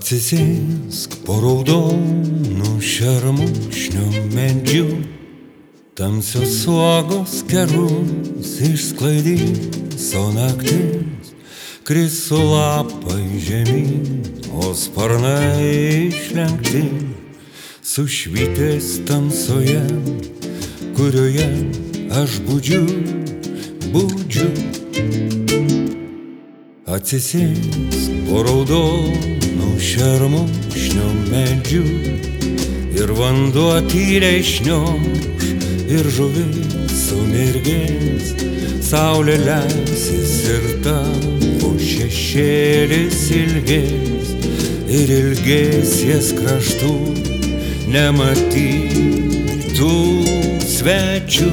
Atsisėsk po raudonu šermukšnio medžiu, tamsios uogos kerus išsklaidys, o naktis kris su lapai žemyn, o sparnai išlenkti sušvytės tamsoje, kurioje aš budžiu. Atsisėsk po raudonu šermukšnio medžiu ir vanduo tyliai šniokš ir žuvis sumirgės, saulė leisis ir tavo šešėlis ilgės ir ilgėsies kraštų nematytų svečių.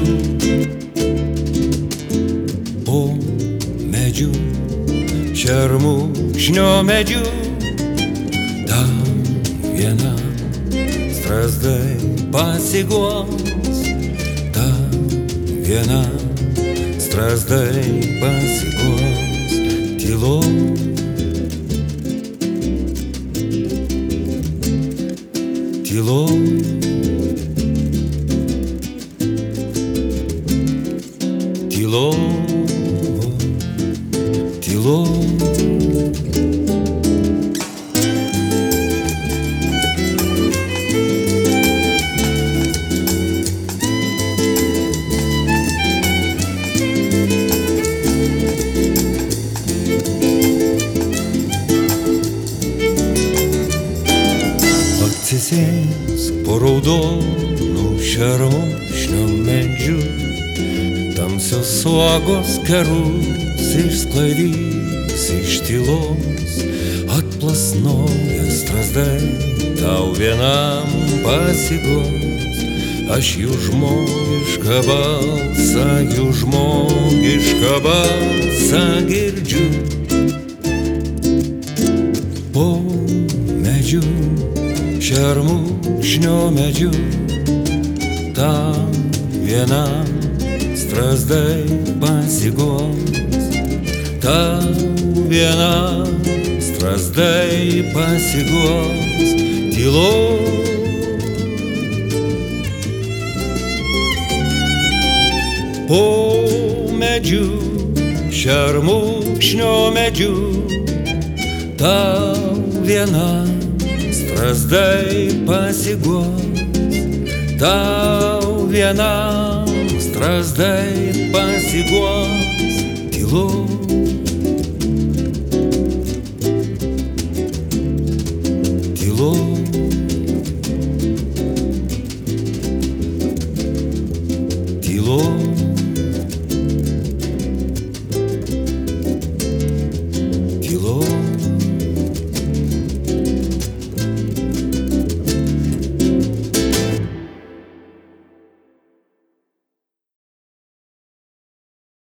Po medžiu, šermukšnio medžiu, tam vienam strazdai pasiguos, tam vienam strazdai pasiguos tyloj. Tyloj. Tyloj. Tyloj. Atsisėsk po raudonu šermukšnio medžiu, tamsios uogos kerus išsklaidys iš tylos, atplasnoja strazdai tau vienam pasiguos. Aš jų žmogišką balsą girdžiu. Po medžiu, šermukšnio medžiu, tam vienam strazdai pasiguos, tau vienam strazdai pasiguos tyloj. Po medžiu, šermukšnio medžiu, tau vienam strazdai pasiguos, tau vienam strazdai pasiguos tyloj. Tyloj. Tyloj.